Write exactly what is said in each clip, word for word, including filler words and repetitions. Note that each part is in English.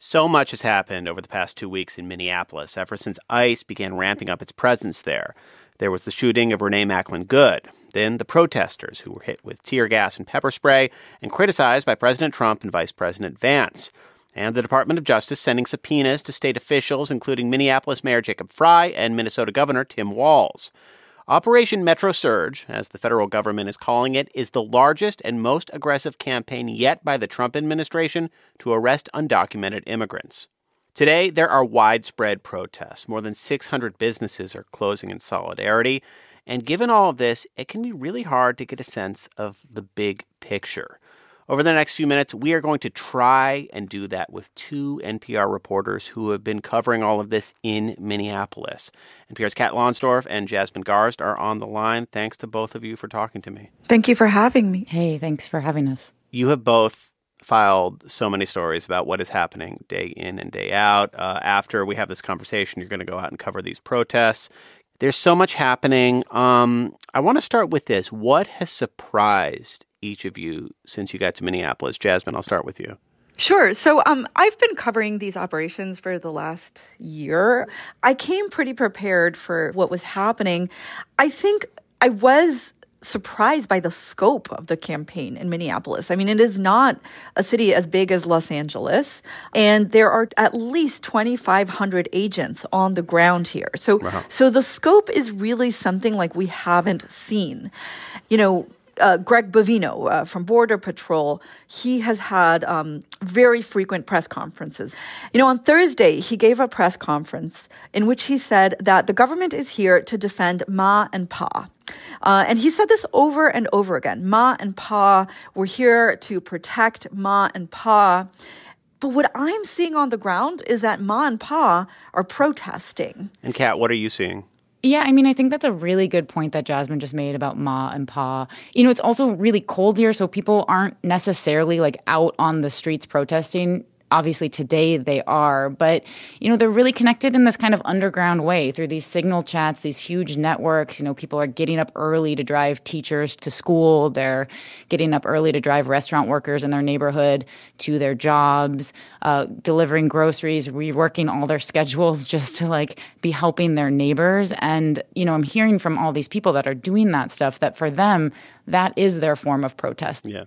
So much has happened over the past two weeks in Minneapolis, ever since ICE began ramping up its presence there. There was the shooting of Renee Macklin Good, then the protesters who were hit with tear gas and pepper spray and criticized by President Trump and Vice President Vance, and the Department of Justice sending subpoenas to state officials, including Minneapolis Mayor Jacob Frey and Minnesota Governor Tim Walz. Operation Metro Surge, as the federal government is calling it, is the largest and most aggressive campaign yet by the Trump administration to arrest undocumented immigrants. Today, there are widespread protests. More than six hundred businesses are closing in solidarity. And given all of this, it can be really hard to get a sense of the big picture. Over the next few minutes, we are going to try and do that with two N P R reporters who have been covering all of this in Minneapolis. N P R's Kat Lonsdorf and Jasmine Garsd are on the line. Thanks to both of you for talking to me. Thank you for having me. Hey, thanks for having us. You have both filed so many stories about what is happening day in and day out. Uh, after we have this conversation, you're going to go out and cover these protests. There's so much happening. Um, I want to start with this. What has surprised each of you since you got to Minneapolis? Jasmine, I'll start with you. Sure. So um, I've been covering these operations for the last year. I came pretty prepared for what was happening. I think I was surprised by the scope of the campaign in Minneapolis. I mean, it is not a city as big as Los Angeles, and there are at least twenty-five hundred agents on the ground here. So, wow. so the scope is really something like we haven't seen. You know, Uh, Greg Bovino uh, from Border Patrol, he has had um, very frequent press conferences. You know, on Thursday, he gave a press conference in which he said that the government is here to defend Ma and Pa. Uh, and he said this over and over again. Ma and Pa, we're here to protect Ma and Pa. But what I'm seeing on the ground is that Ma and Pa are protesting. And Kat, what are you seeing? Yeah, I mean, I think that's a really good point that Jasmine just made about Ma and Pa. You know, it's also really cold here, so people aren't necessarily like out on the streets protesting. Obviously, today they are, but, you know, they're really connected in this kind of underground way through these signal chats, these huge networks. You know, people are getting up early to drive teachers to school. They're getting up early to drive restaurant workers in their neighborhood to their jobs, uh, delivering groceries, reworking all their schedules just to, like, be helping their neighbors. And, you know, I'm hearing from all these people that are doing that stuff that for them, that is their form of protest. Yeah.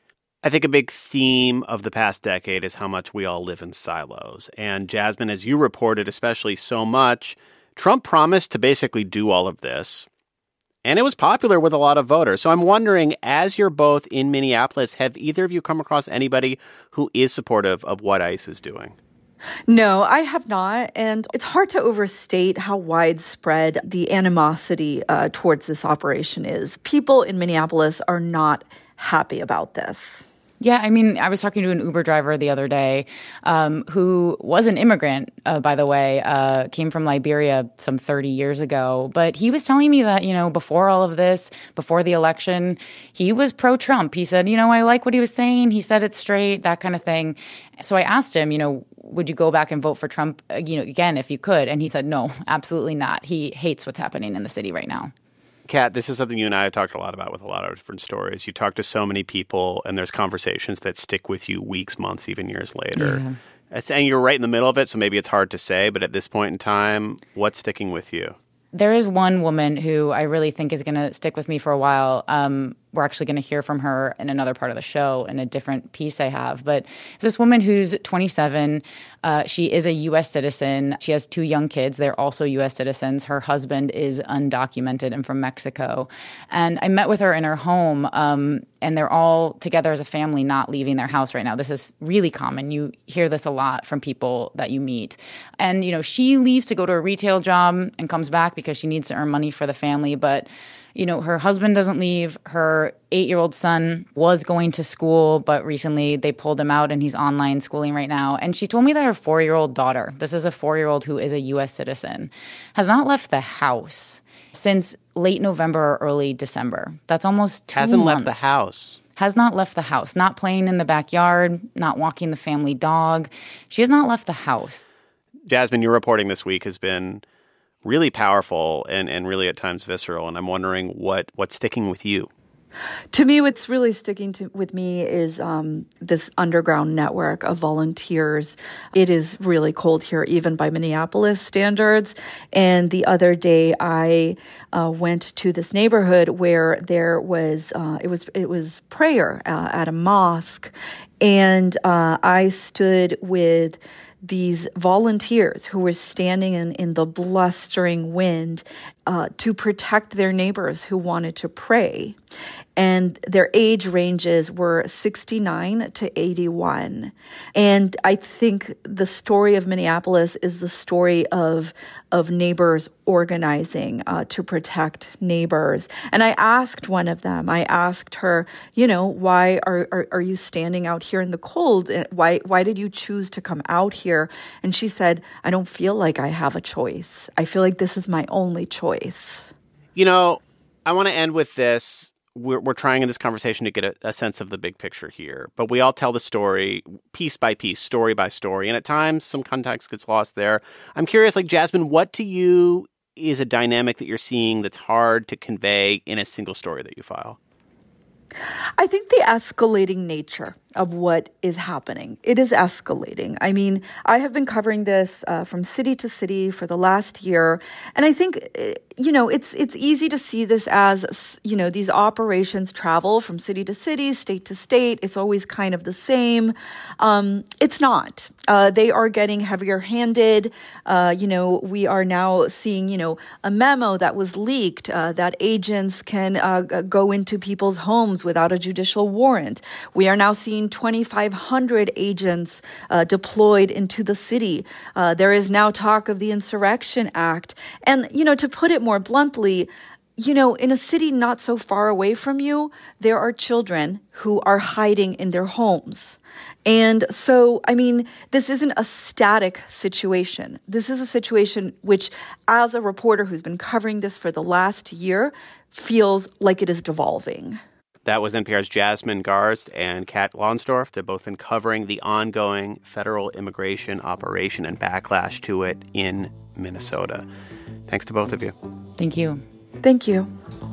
I think a big theme of the past decade is how much we all live in silos. And Jasmine, as you reported especially so much, Trump promised to basically do all of this, and it was popular with a lot of voters. So I'm wondering, as you're both in Minneapolis, have either of you come across anybody who is supportive of what ICE is doing? No, I have not. And it's hard to overstate how widespread the animosity uh, towards this operation is. People in Minneapolis are not happy about this. Yeah, I mean, I was talking to an Uber driver the other day um, who was an immigrant, uh, by the way, uh, came from Liberia some thirty years ago. But he was telling me that, you know, before all of this, before the election, he was pro-Trump. He said, you know, I like what he was saying. He said it straight, that kind of thing. So I asked him, you know, would you go back and vote for Trump, uh, you know, again, if you could? And he said, no, absolutely not. He hates what's happening in the city right now. Kat, this is something you and I have talked a lot about with a lot of different stories. You talk to so many people, and there's conversations that stick with you weeks, months, even years later. Yeah. It's, and you're right in the middle of it, so maybe it's hard to say, but at this point in time, what's sticking with you? There is one woman who I really think is going to stick with me for a while. Um, we're actually going to hear from her in another part of the show in a different piece I have. But this woman who's twenty-seven. Uh, she is a U S citizen. She has two young kids. They're also U S citizens. Her husband is undocumented and from Mexico. And I met with her in her home, um, and they're all together as a family not leaving their house right now. This is really common. You hear this a lot from people that you meet. And, you know, she leaves to go to a retail job and comes back because she needs to earn money for the family. But you know, her husband doesn't leave. Her eight-year-old son was going to school, but recently they pulled him out and he's online schooling right now. And she told me that her four-year-old daughter, this is a four-year-old who is a U S citizen, has not left the house since late November or early December. That's almost two Hasn't months. left the house. Has not left the house. Not playing in the backyard, not walking the family dog. She has not left the house. Jasmine, your reporting this week has been really powerful and, and really at times visceral. And I'm wondering what, what's sticking with you. To me, what's really sticking to, with me is um, this underground network of volunteers. It is really cold here, even by Minneapolis standards. And the other day, I uh, went to this neighborhood where there was uh, it was it was prayer uh, at a mosque, and uh, I stood with these volunteers who were standing in, in the blustering wind uh, to protect their neighbors who wanted to pray. And their age ranges were sixty-nine to eighty-one. And I think the story of Minneapolis is the story of, of neighbors organizing uh, to protect neighbors. And I asked one of them, I asked her, you know, why are, are, are you standing out here in the cold? Why, why did you choose to come out here? And she said, I don't feel like I have a choice. I feel like this is my only choice. You know, I want to end with this. We're, we're trying in this conversation to get a, a sense of the big picture here, but we all tell the story piece by piece, story by story, and at times some context gets lost there. I'm curious, like, Jasmine, what to you is a dynamic that you're seeing that's hard to convey in a single story that you file? I think the escalating nature of what is happening. It is escalating. I mean, I have been covering this uh, from city to city for the last year. And I think, you know, it's it's easy to see this as, you know, these operations travel from city to city, state to state. It's always kind of the same. Um, it's not. Uh, they are getting heavier handed. Uh, you know, we are now seeing, you know, a memo that was leaked uh, that agents can uh, go into people's homes without a judicial warrant. We are now seeing twenty-five hundred agents uh, deployed into the city. Uh, there is now talk of the Insurrection Act. And, you know, to put it more bluntly, you know, in a city not so far away from you, there are children who are hiding in their homes. And so, I mean, this isn't a static situation. This is a situation which, as a reporter who's been covering this for the last year, feels like it is devolving. That was N P R's Jasmine Garsd and Kat Lonsdorf. They've both been covering the ongoing federal immigration operation and backlash to it in Minnesota. Thanks to both of you. Thank you. Thank you.